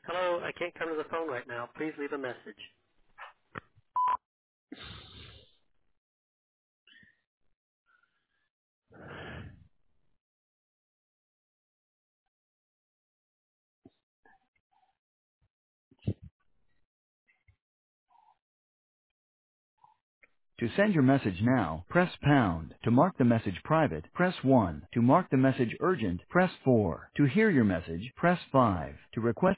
Hello, I can't come to the phone right now. Please leave a message. To send your message now, press pound. To mark the message private, press 1. To mark the message urgent, press 4. To hear your message, press 5. To request